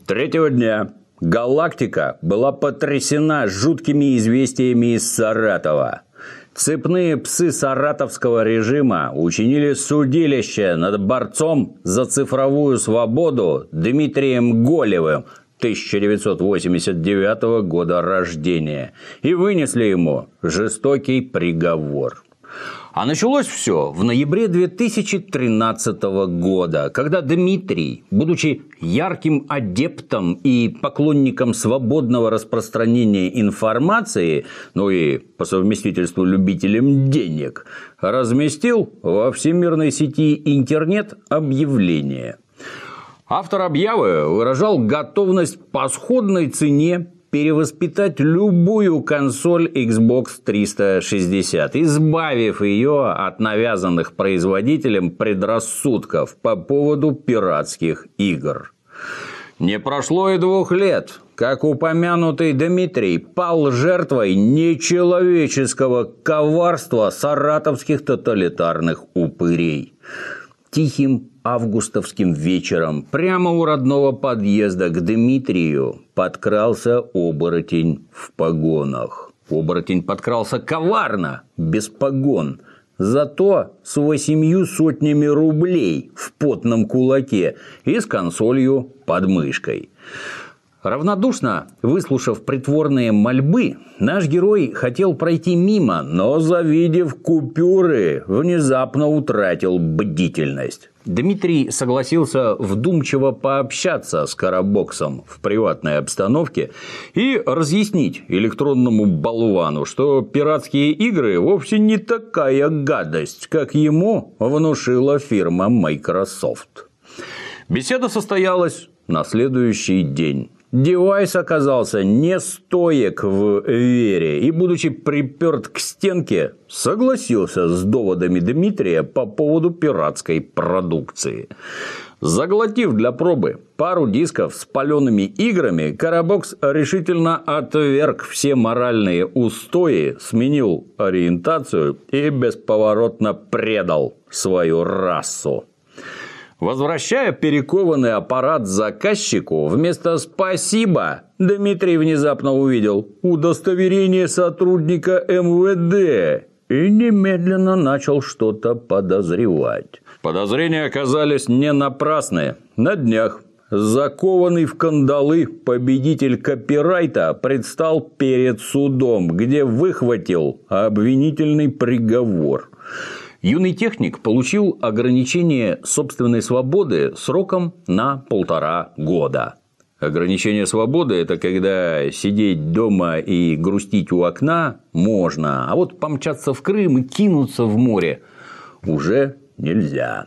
Третьего дня галактика была потрясена жуткими известиями из Саратова. Цепные псы саратовского режима учинили судилище над борцом за цифровую свободу Дмитрием Голевым, 1989 года рождения, и вынесли ему жестокий приговор. А началось все в ноябре 2013 года, когда Дмитрий, будучи ярким адептом и поклонником свободного распространения информации, ну и по совместительству любителем денег, разместил во всемирной сети интернет объявление. Автор объявы выражал готовность по сходной цене перевоспитать любую консоль Xbox 360, избавив ее от навязанных производителем предрассудков по поводу пиратских игр. Не прошло и 2 лет, как упомянутый Дмитрий пал жертвой нечеловеческого коварства саратовских тоталитарных упырей. Тихим августовским вечером прямо у родного подъезда к Дмитрию подкрался оборотень в погонах. Оборотень подкрался коварно, без погон, зато с 800 рублей в потном кулаке и с консолью под мышкой. Равнодушно выслушав притворные мольбы, наш герой хотел пройти мимо, но, завидев купюры, внезапно утратил бдительность. Дмитрий согласился вдумчиво пообщаться с Карабоксом в приватной обстановке и разъяснить электронному болвану, что пиратские игры вовсе не такая гадость, как ему внушила фирма Microsoft. Беседа состоялась на следующий день. Девайс оказался не стоек в вере и, будучи приперт к стенке, согласился с доводами Дмитрия по поводу пиратской продукции. Заглотив для пробы пару дисков с палеными играми, Карабокс решительно отверг все моральные устои, сменил ориентацию и бесповоротно предал свою расу. Возвращая перекованный аппарат заказчику, вместо «спасибо» Дмитрий внезапно увидел удостоверение сотрудника МВД и немедленно начал что-то подозревать. Подозрения оказались не напрасны. На днях закованный в кандалы победитель копирайта предстал перед судом, где выхватил обвинительный приговор. Юный техник получил ограничение собственной свободы сроком на 1,5 года. Ограничение свободы – это когда сидеть дома и грустить у окна можно, а вот помчаться в Крым и кинуться в море уже нельзя.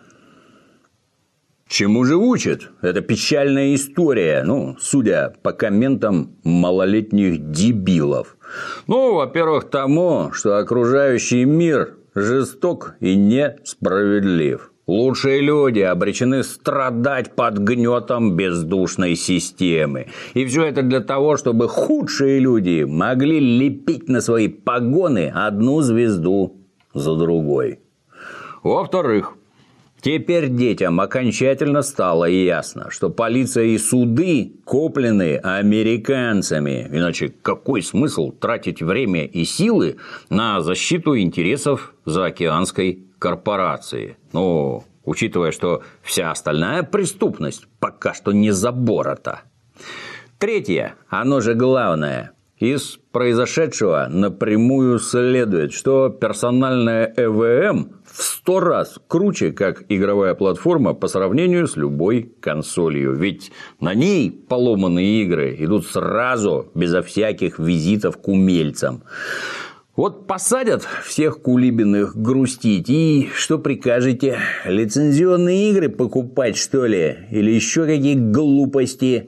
Чему же учит эта печальная история, судя по комментам малолетних дебилов? Во-первых, тому, что окружающий мир жесток и несправедлив. Лучшие люди обречены страдать под гнетом бездушной системы. И все это для того, чтобы худшие люди могли лепить на свои погоны одну звезду за другой. Во-вторых, теперь детям окончательно стало ясно, что полиция и суды куплены американцами. Иначе какой смысл тратить время и силы на защиту интересов заокеанской корпорации? Учитывая, что вся остальная преступность пока что не заборота. Третье, оно же главное. Из произошедшего напрямую следует, что персональная ЭВМ в 100 раз круче, как игровая платформа по сравнению с любой консолью. Ведь на ней поломанные игры идут сразу, безо всяких визитов к умельцам. Вот посадят всех кулибиных грустить, и что прикажете? Лицензионные игры покупать, что ли? Или еще какие глупости?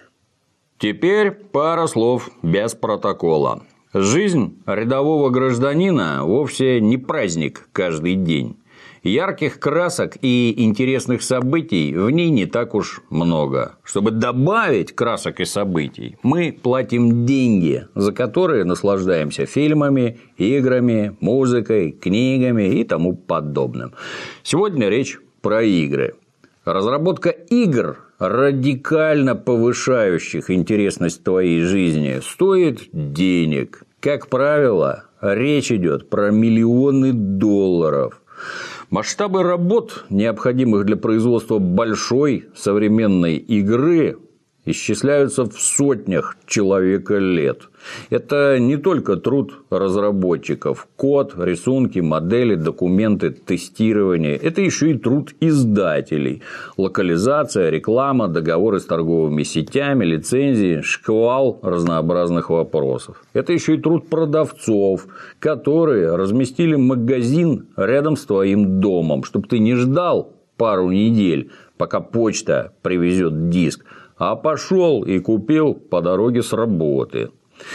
Теперь пара слов без протокола. Жизнь рядового гражданина вовсе не праздник каждый день. Ярких красок и интересных событий в ней не так уж много. Чтобы добавить красок и событий, мы платим деньги, за которые наслаждаемся фильмами, играми, музыкой, книгами и тому подобным. Сегодня речь про игры. Разработка игр радикально повышающих интересность твоей жизни, стоит денег. Как правило, речь идет про миллионы долларов. Масштабы работ, необходимых для производства большой современной игры, исчисляются в сотнях человека лет. Это не только труд разработчиков. Код, рисунки, модели, документы, тестирование. Это еще и труд издателей. Локализация, реклама, договоры с торговыми сетями, лицензии, шквал разнообразных вопросов. Это еще и труд продавцов, которые разместили магазин рядом с твоим домом, чтобы ты не ждал пару недель, пока почта привезет диск, а пошел и купил по дороге с работы.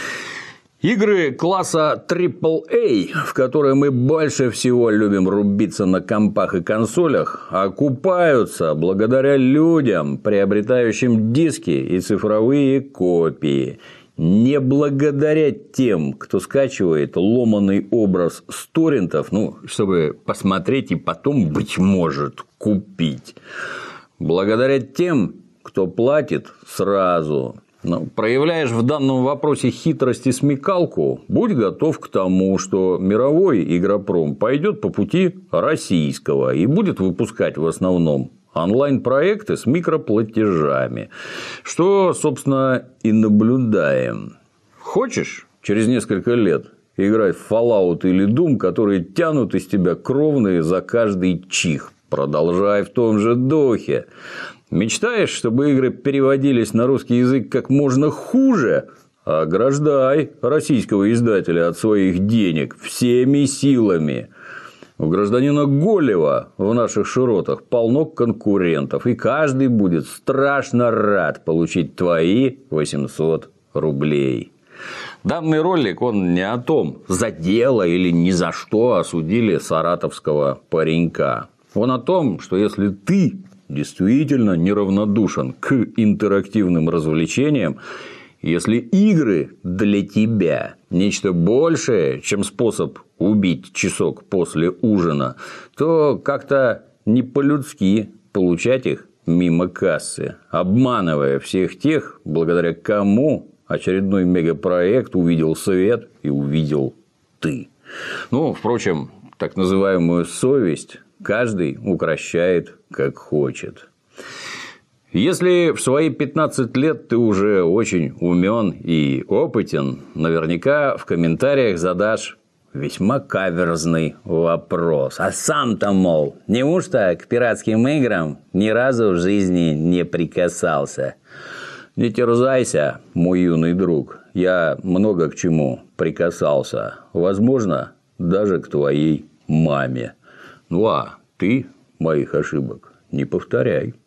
Игры класса AAA, в которые мы больше всего любим рубиться на компах и консолях, окупаются благодаря людям, приобретающим диски и цифровые копии. Не благодаря тем, кто скачивает ломаный образ с торрентов, чтобы посмотреть и потом, быть может, купить. Благодаря тем, кто платит сразу. Проявляешь в данном вопросе хитрость и смекалку, будь готов к тому, что мировой игропром пойдет по пути российского и будет выпускать в основном онлайн-проекты с микроплатежами, что, собственно, и наблюдаем. Хочешь через несколько лет играть в Fallout или Doom, которые тянут из тебя кровные за каждый чих? Продолжай в том же духе. Мечтаешь, чтобы игры переводились на русский язык как можно хуже? Ограждай российского издателя от своих денег всеми силами. У гражданина Голева в наших широтах полно конкурентов, и каждый будет страшно рад получить твои 800 рублей. Данный ролик, он не о том, за дело или ни за что осудили саратовского паренька. Он о том, что если ты действительно неравнодушен к интерактивным развлечениям, если игры для тебя нечто большее, чем способ убить часок после ужина, то как-то не по-людски получать их мимо кассы, обманывая всех тех, благодаря кому очередной мегапроект увидел свет и увидел ты. Впрочем, так называемую совесть каждый укрощает как хочет. Если в свои 15 лет ты уже очень умен и опытен, наверняка в комментариях задашь весьма каверзный вопрос. А сам-то, мол, неужто к пиратским играм ни разу в жизни не прикасался? Не терзайся, мой юный друг. Я много к чему прикасался. Возможно, даже к твоей маме. А ты моих ошибок не повторяй.